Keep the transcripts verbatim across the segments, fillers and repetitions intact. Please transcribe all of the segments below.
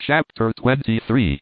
Chapter twenty-three.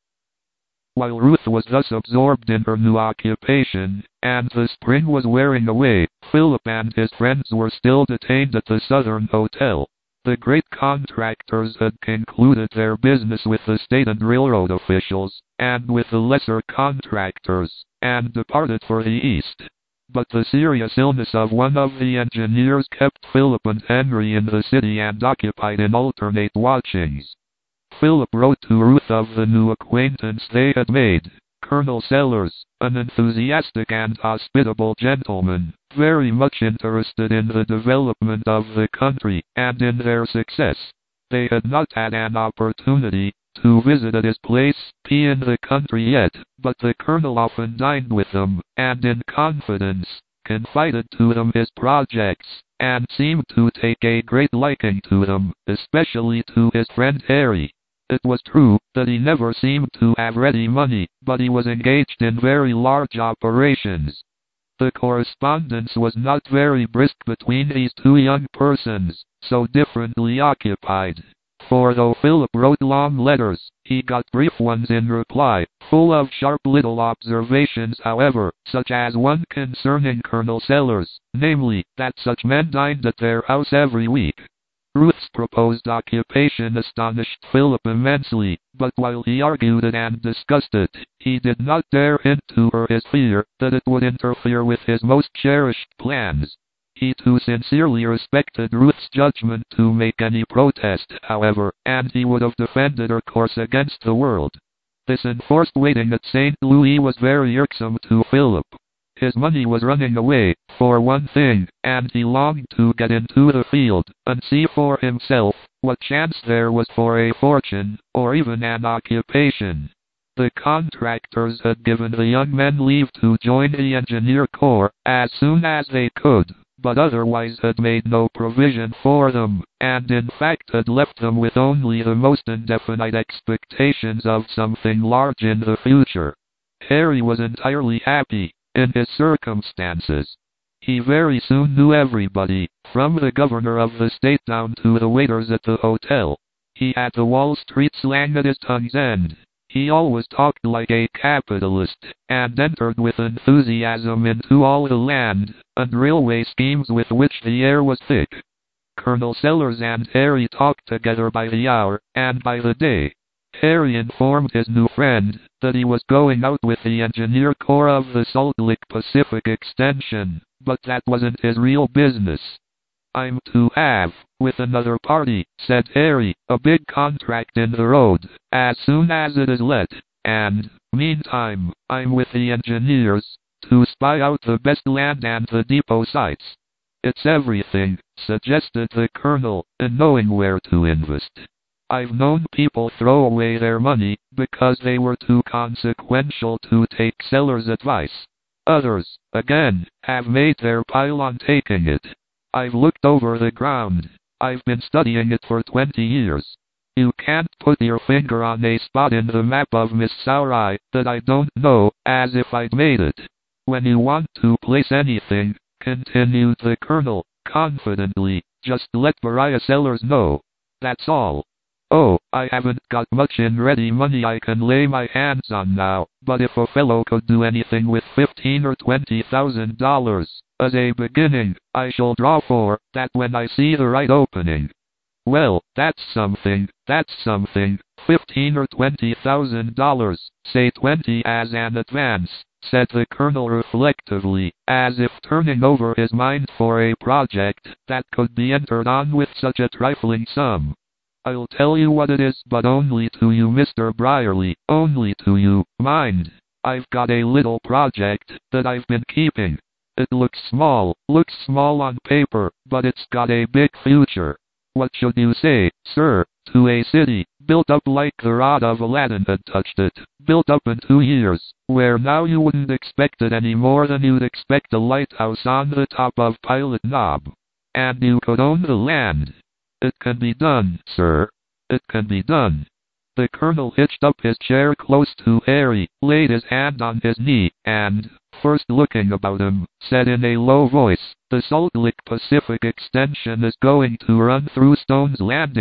While Ruth was thus absorbed in her new occupation, and the spring was wearing away, Philip and his friends were still detained at the Southern Hotel. The great contractors had concluded their business with the state and railroad officials, and with the lesser contractors, and departed for the east. But the serious illness of one of the engineers kept Philip and Henry in the city and occupied in alternate watchings. Philip wrote to Ruth of the new acquaintance they had made, Colonel Sellers, an enthusiastic and hospitable gentleman, very much interested in the development of the country, and in their success. They had not had an opportunity to visit at his place in the country yet, but the Colonel often dined with them, and in confidence, confided to them his projects, and seemed to take a great liking to them, especially to his friend Harry. It was true that he never seemed to have ready money, but he was engaged in very large operations. The correspondence was not very brisk between these two young persons, so differently occupied. For though Philip wrote long letters, he got brief ones in reply, full of sharp little observations however, such as one concerning Colonel Sellers, namely, that such men dined at their house every week. Ruth's proposed occupation astonished Philip immensely, but while he argued it and discussed it, he did not dare hint to her his fear that it would interfere with his most cherished plans. He too sincerely respected Ruth's judgment to make any protest, however, and he would have defended her course against the world. This enforced waiting at Saint Louis was very irksome to Philip. His money was running away, for one thing, and he longed to get into the field, and see for himself what chance there was for a fortune, or even an occupation. The contractors had given the young men leave to join the engineer corps as soon as they could, but otherwise had made no provision for them, and in fact had left them with only the most indefinite expectations of something large in the future. Harry was entirely happy in his circumstances. He very soon knew everybody, from the governor of the state down to the waiters at the hotel. He had the Wall Street slang at his tongue's end. He always talked like a capitalist, and entered with enthusiasm into all the land and railway schemes with which the air was thick. Colonel Sellers and Harry talked together by the hour, and by the day. Harry informed his new friend that he was going out with the engineer corps of the Salt Lick Pacific Extension, but that wasn't his real business. I'm to have, with another party, said Harry, a big contract in the road, as soon as it is let, and, meantime, I'm with the engineers, to spy out the best land and the depot sites. It's everything, suggested the Colonel, in knowing where to invest. I've known people throw away their money because they were too consequential to take Sellers' advice. Others, again, have made their pile on taking it. I've looked over the ground. I've been studying it for twenty years. You can't put your finger on a spot in the map of Missouri that I don't know, as if I'd made it. When you want to place anything, continued the Colonel, confidently, just let Beriah Sellers know. That's all. Oh, I haven't got much in ready money I can lay my hands on now, but if a fellow could do anything with fifteen or twenty thousand dollars, as a beginning, I shall draw for that when I see the right opening. Well, that's something, that's something, fifteen or twenty thousand dollars, say twenty as an advance, said the Colonel reflectively, as if turning over his mind for a project that could be entered on with such a trifling sum. I'll tell you what it is, but only to you, Mister Brierly, only to you, mind. I've got a little project that I've been keeping. It looks small, looks small on paper, but it's got a big future. What should you say, sir, to a city, built up like the rod of Aladdin had touched it, built up in two years, where now you wouldn't expect it any more than you'd expect a lighthouse on the top of Pilot Knob. And you could own the land. It can be done, sir. It can be done. The Colonel hitched up his chair close to Harry, laid his hand on his knee, and, first looking about him, said in a low voice, the Salt Lick Pacific Extension is going to run through Stone's Landing.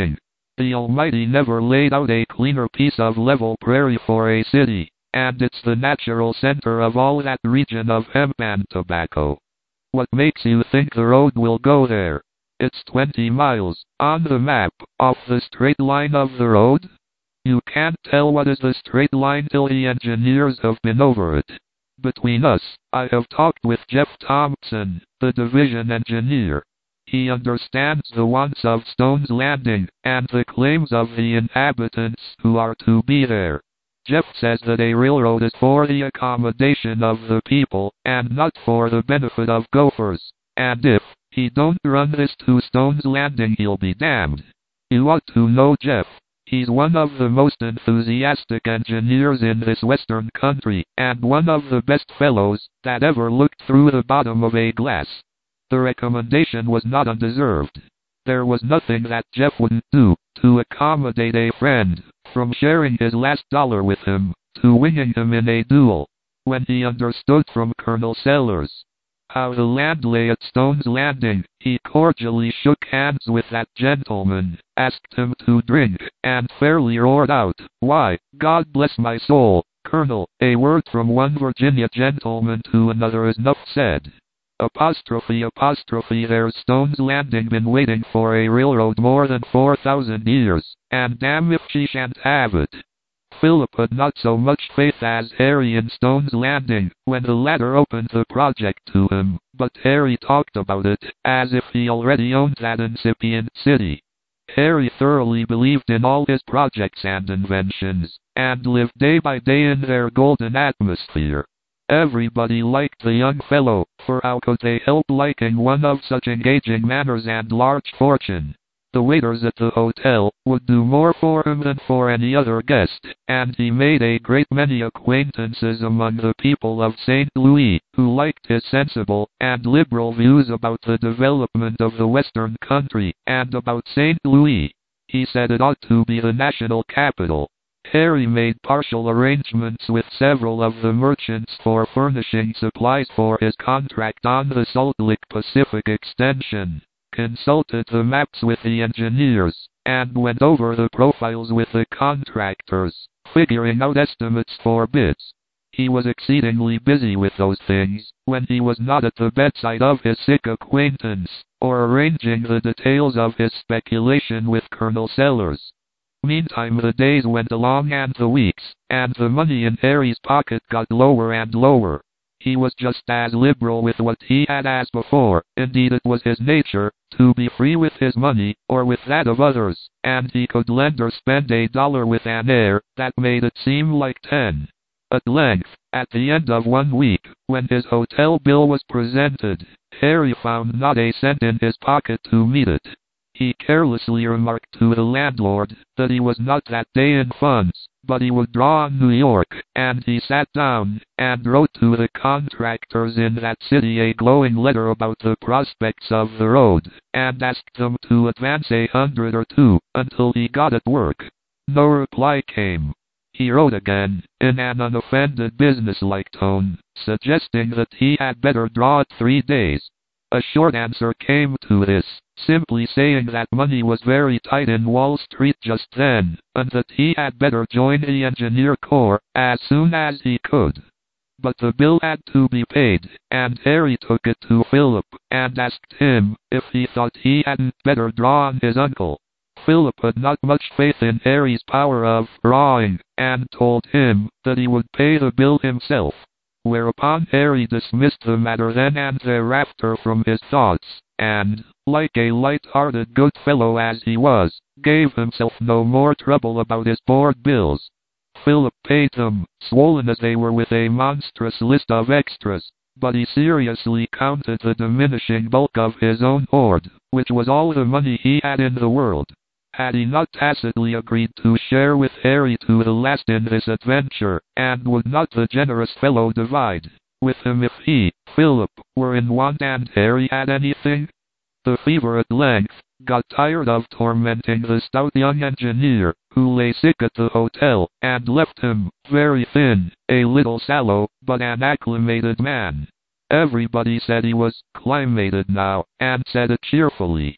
The Almighty never laid out a cleaner piece of level prairie for a city, and it's the natural center of all that region of hemp and tobacco. What makes you think the road will go there? It's twenty miles, on the map, off the straight line of the road. You can't tell what is the straight line till the engineers have been over it. Between us, I have talked with Jeff Thompson, the division engineer. He understands the wants of Stone's Landing, and the claims of the inhabitants who are to be there. Jeff says that a railroad is for the accommodation of the people, and not for the benefit of gophers, and if he don't run this to Stone's Landing he'll be damned. You ought to know Jeff. He's one of the most enthusiastic engineers in this western country, and one of the best fellows that ever looked through the bottom of a glass. The recommendation was not undeserved. There was nothing that Jeff wouldn't do to accommodate a friend, from sharing his last dollar with him, to winning him in a duel. When he understood from Colonel Sellers how the land lay at Stone's Landing, he cordially shook hands with that gentleman, asked him to drink, and fairly roared out, "Why, God bless my soul, Colonel, a word from one Virginia gentleman to another is enough said. Apostrophe apostrophe there's Stone's Landing been waiting for a railroad more than four thousand years, and damn if she shan't have it." Philip had not so much faith as Harry in Stone's Landing when the latter opened the project to him, but Harry talked about it as if he already owned that incipient city. Harry thoroughly believed in all his projects and inventions, and lived day by day in their golden atmosphere. Everybody liked the young fellow, for how could they help liking one of such engaging manners and large fortune? The waiters at the hotel would do more for him than for any other guest, and he made a great many acquaintances among the people of Saint Louis, who liked his sensible and liberal views about the development of the western country, and about Saint Louis. He said it ought to be the national capital. Harry made partial arrangements with several of the merchants for furnishing supplies for his contract on the Salt Lake Pacific extension, consulted the maps with the engineers, and went over the profiles with the contractors, figuring out estimates for bids. He was exceedingly busy with those things when he was not at the bedside of his sick acquaintance, or arranging the details of his speculation with Colonel Sellers. Meantime the days went along and the weeks, and the money in Harry's pocket got lower and lower. He was just as liberal with what he had as before. Indeed, it was his nature to be free with his money, or with that of others, and he could lend or spend a dollar with an air that made it seem like ten. At length, at the end of one week, when his hotel bill was presented, Harry found not a cent in his pocket to meet it. He carelessly remarked to the landlord that he was not that day in funds, but he would draw on New York, and he sat down and wrote to the contractors in that city a glowing letter about the prospects of the road, and asked them to advance a hundred or two until he got at work. No reply came. He wrote again, in an unoffended businesslike tone, suggesting that he had better draw it three days. A short answer came to this, simply saying that money was very tight in Wall Street just then, and that he had better join the engineer corps as soon as he could. But the bill had to be paid, and Harry took it to Philip, and asked him if he thought he hadn't better draw on his uncle. Philip had not much faith in Harry's power of drawing, and told him that he would pay the bill himself. Whereupon Harry dismissed the matter then and thereafter from his thoughts, and, like a light-hearted good fellow as he was, gave himself no more trouble about his board bills. Philip paid them, swollen as they were with a monstrous list of extras, but he seriously counted the diminishing bulk of his own hoard, which was all the money he had in the world. Had he not tacitly agreed to share with Harry to the last in this adventure, and would not the generous fellow divide with him if he, Philip, were in want and Harry had anything? The fever at length got tired of tormenting the stout young engineer, who lay sick at the hotel, and left him, very thin, a little sallow, but an acclimated man. Everybody said he was climated now, and said it cheerfully.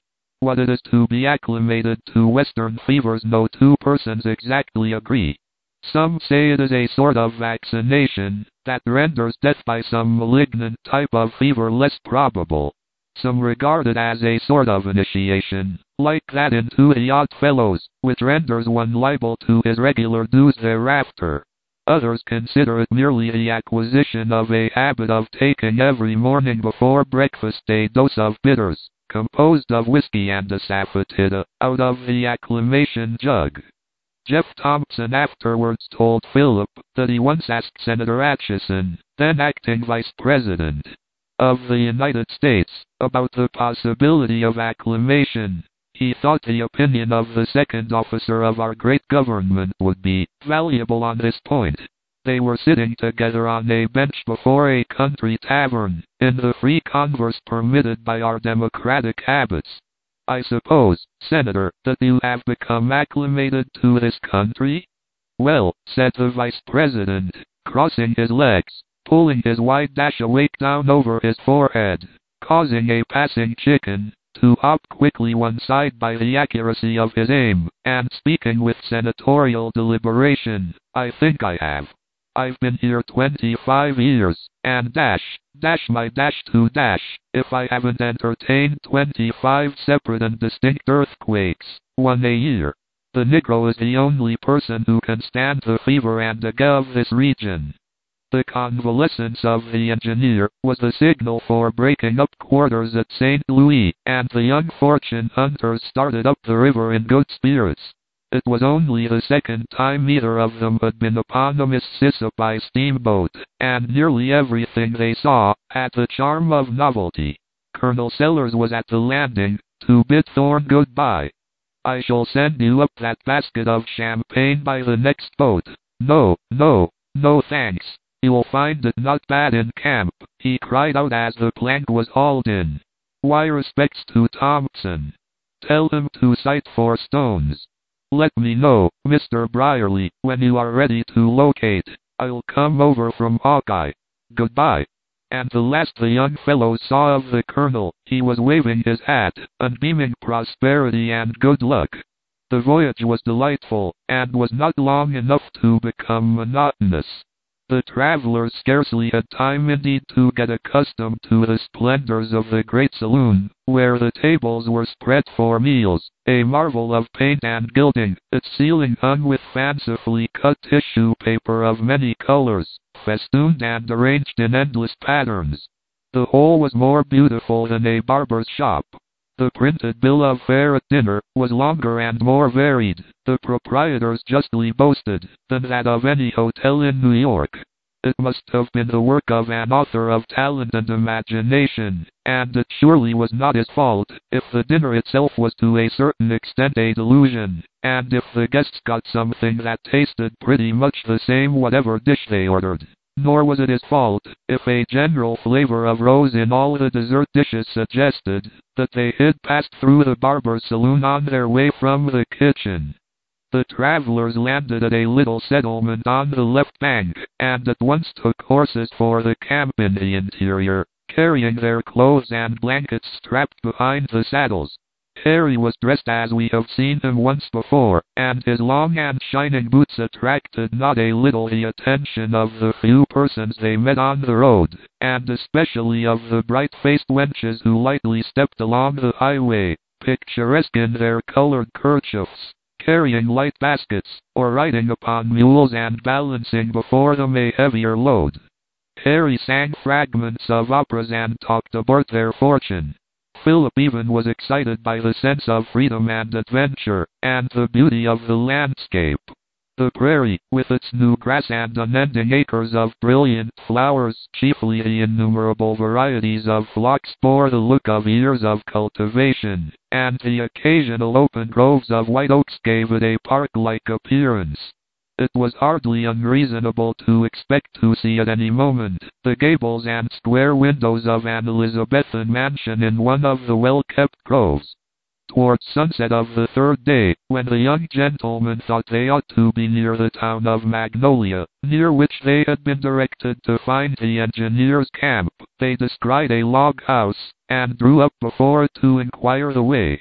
What it is to be acclimated to Western fevers no two persons exactly agree. Some say it is a sort of vaccination that renders death by some malignant type of fever less probable. Some regard it as a sort of initiation, like that in Two Odd Fellows, which renders one liable to his regular dues thereafter. Others consider it merely the acquisition of a habit of taking every morning before breakfast a dose of bitters, composed of whiskey and asafoetida, out of the acclimation jug. Jeff Thompson afterwards told Philip that he once asked Senator Atchison, then acting Vice President of the United States, about the possibility of acclimation. He thought the opinion of the second officer of our great government would be valuable on this point. They were sitting together on a bench before a country tavern, in the free converse permitted by our democratic habits. I suppose, Senator, that you have become acclimated to this country? Well, said the Vice President, crossing his legs, pulling his wide dash awake down over his forehead, causing a passing chicken to hop quickly one side by the accuracy of his aim, and speaking with senatorial deliberation, I think I have. I've been here twenty-five years, and dash, dash my dash to dash, if I haven't entertained twenty-five separate and distinct earthquakes, one a year. The Negro is the only person who can stand the fever and ague of this region. The convalescence of the engineer was the signal for breaking up quarters at Saint Louis, and the young fortune hunters started up the river in good spirits. It was only the second time either of them had been upon the Mississippi steamboat, and nearly everything they saw had the charm of novelty. Colonel Sellers was at the landing, to bid Thorne goodbye. I shall send you up that basket of champagne by the next boat. No, no, no thanks. You'll find it not bad in camp, he cried out as the plank was hauled in. Why, respects to Thompson. Tell him to sight for stones. Let me know, Mister Brierly, when you are ready to locate. I'll come over from Hawkeye. Goodbye. And the last the young fellow saw of the colonel, he was waving his hat, and beaming prosperity and good luck. The voyage was delightful, and was not long enough to become monotonous. The travelers scarcely had time indeed to get accustomed to the splendors of the great saloon, where the tables were spread for meals, a marvel of paint and gilding, its ceiling hung with fancifully cut tissue paper of many colors, festooned and arranged in endless patterns. The whole was more beautiful than a barber's shop. The printed bill of fare at dinner was longer and more varied, the proprietors justly boasted, than that of any hotel in New York. It must have been the work of an author of talent and imagination, and it surely was not his fault if the dinner itself was to a certain extent a delusion, and if the guests got something that tasted pretty much the same whatever dish they ordered. Nor was it his fault if a general flavor of rose in all the dessert dishes suggested that they had passed through the barber's saloon on their way from the kitchen. The travelers landed at a little settlement on the left bank, and at once took horses for the camp in the interior, carrying their clothes and blankets strapped behind the saddles. Harry was dressed as we have seen him once before, and his long and shining boots attracted not a little the attention of the few persons they met on the road, and especially of the bright-faced wenches who lightly stepped along the highway, picturesque in their colored kerchiefs, carrying light baskets, or riding upon mules and balancing before them a heavier load. Harry sang fragments of operas and talked about their fortune. Philip even was excited by the sense of freedom and adventure, and the beauty of the landscape. The prairie, with its new grass and unending acres of brilliant flowers, chiefly the innumerable varieties of phlox, bore the look of years of cultivation, and the occasional open groves of white oaks gave it a park-like appearance. It was hardly unreasonable to expect to see at any moment the gables and square windows of an Elizabethan mansion in one of the well-kept groves. Towards sunset of the third day, when the young gentlemen thought they ought to be near the town of Magnolia, near which they had been directed to find the engineer's camp, they descried a log house, and drew up before it to inquire the way.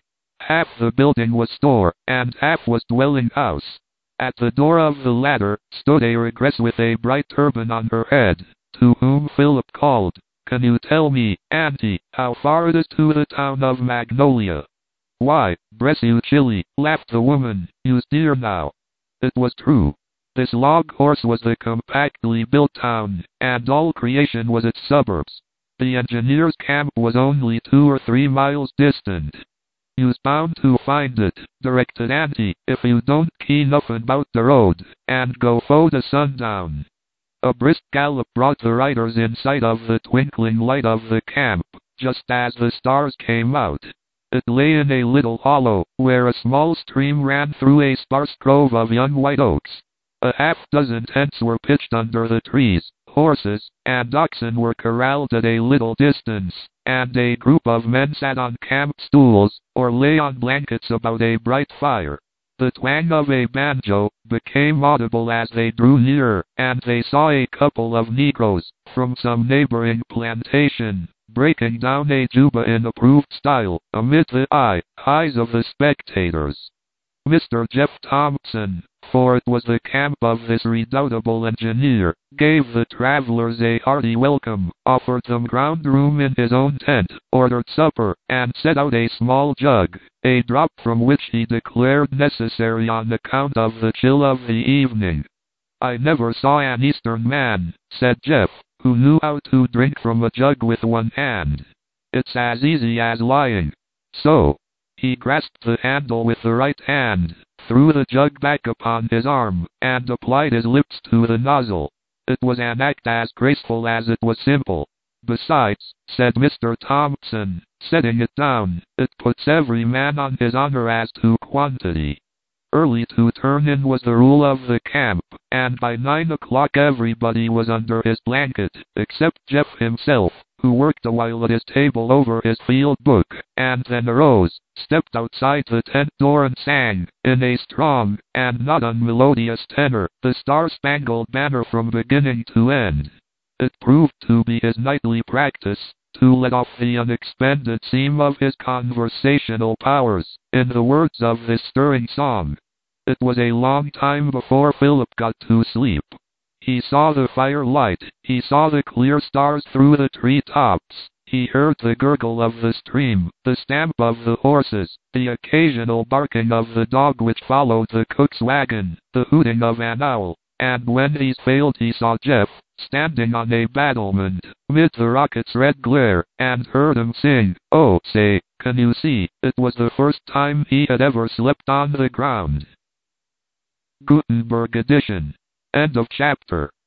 Half the building was store, and half was dwelling house. At the door of the latter stood a regress with a bright turban on her head, to whom Philip called, "Can you tell me, auntie, how far it is to the town of Magnolia?" "Why, bless you, Chilly," laughed the woman, "you's dear now." It was true. This log horse was the compactly built town, and all creation was its suburbs. The engineer's camp was only two or three miles distant. "You's bound to find it," directed auntie, "if you don't keen nothing about the road, and go fo to sundown." A brisk gallop brought the riders in sight of the twinkling light of the camp, just as the stars came out. It lay in a little hollow, where a small stream ran through a sparse grove of young white oaks. A half dozen tents were pitched under the trees, horses and oxen were corralled at a little distance, and a group of men sat on camp stools, or lay on blankets about a bright fire. The twang of a banjo became audible as they drew nearer, and they saw a couple of Negroes, from some neighboring plantation, breaking down a juba in approved style, amid the eye, eyes of the spectators. Mister Jeff Thompson, for it was the camp of this redoubtable engineer, gave the travelers a hearty welcome, offered them ground room in his own tent, ordered supper, and set out a small jug, a drop from which he declared necessary on account of the chill of the evening. "I never saw an Eastern man," said Jeff, "who knew how to drink from a jug with one hand. It's as easy as lying. So." He grasped the handle with the right hand, threw the jug back upon his arm, and applied his lips to the nozzle. It was an act as graceful as it was simple. "Besides," said Mister Thompson, setting it down, "it puts every man on his honor as to quantity." Early to turn in was the rule of the camp, and by nine o'clock everybody was under his blanket, except Jeff himself, who worked a while at his table over his field book, and then arose, stepped outside the tent door and sang, in a strong, and not unmelodious tenor, the Star-Spangled Banner from beginning to end. It proved to be his nightly practice, to let off the unexpended seam of his conversational powers, in the words of this stirring song. It was a long time before Philip got to sleep. He saw the fire light, he saw the clear stars through the tree tops, he heard the gurgle of the stream, the stamp of the horses, the occasional barking of the dog which followed the cook's wagon, the hooting of an owl, and when these failed he saw Jeff, standing on a battlement, mid the rocket's red glare, and heard him sing, "Oh, say, can you see?" It was the first time he had ever slept on the ground. Gutenberg edition. End of chapter.